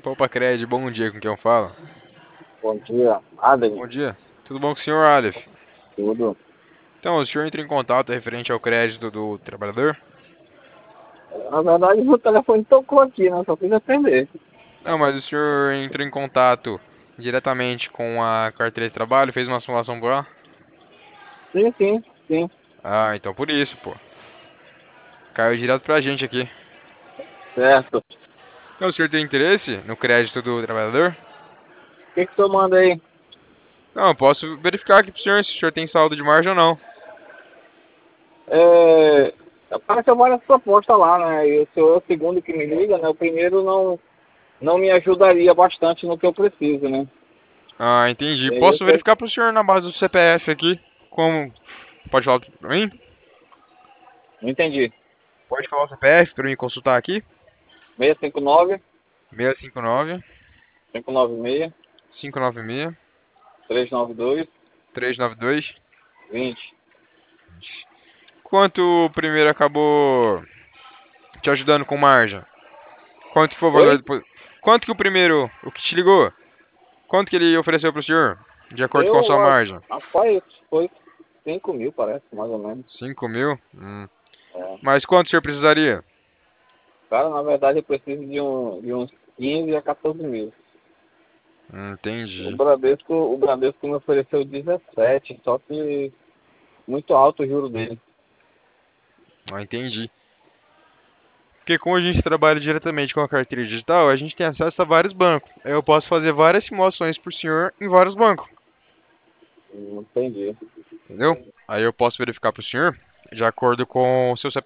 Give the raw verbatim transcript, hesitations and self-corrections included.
Opa, Cred, bom dia, com quem eu falo? Bom dia, Adem, Bom dia. Tudo bom com o senhor, Aleph? tudo. Então, o senhor entra em contato referente ao crédito do trabalhador? Na verdade, meu telefone tocou aqui, né? Só fiz atender. Não, mas o senhor entrou em contato diretamente com a carteira de trabalho, fez uma simulação por lá? Sim, sim, sim, Ah, então por isso, pô. Caiu direto pra gente aqui. certo. Então, o senhor tem interesse no crédito do trabalhador? O que que o senhor manda aí? Não, eu posso verificar aqui pro senhor se o senhor tem saldo de margem ou não. É, apareceu várias propostas lá, né? E o senhor é o segundo que me liga, né? O primeiro não, não me ajudaria bastante no que eu preciso, né? Ah, entendi. E aí eu Posso tô... verificar pro senhor na base do C P F aqui? Como? Pode falar pra mim? Não entendi. Pode falar o C P F pra mim consultar aqui? seis cinco nove, seis cinco nove, cinco nove seis, cinco nove seis, três nove dois, três nove dois. vinte. Quanto o primeiro acabou te ajudando com margem? Quanto foi o valor Oi? depois? Quanto que o primeiro, o que te ligou? Quanto que ele ofereceu pro senhor? De acordo com a sua Eu, margem? rapaz, foi cinco mil, parece, mais ou menos. Cinco mil? Hum. É. Mas quanto o senhor precisaria? Cara, na verdade eu preciso de, um, de uns quinze a quatorze mil. Hum, O entendi. Bradesco, o Bradesco me ofereceu dezessete, só que muito alto o juro dele. Ah, entendi. Porque como a gente trabalha diretamente com a carteira digital, a gente tem acesso a vários bancos. Eu posso fazer várias simulações pro senhor em vários bancos, Não entendi. entendeu? Aí eu posso verificar pro senhor, de acordo com o seu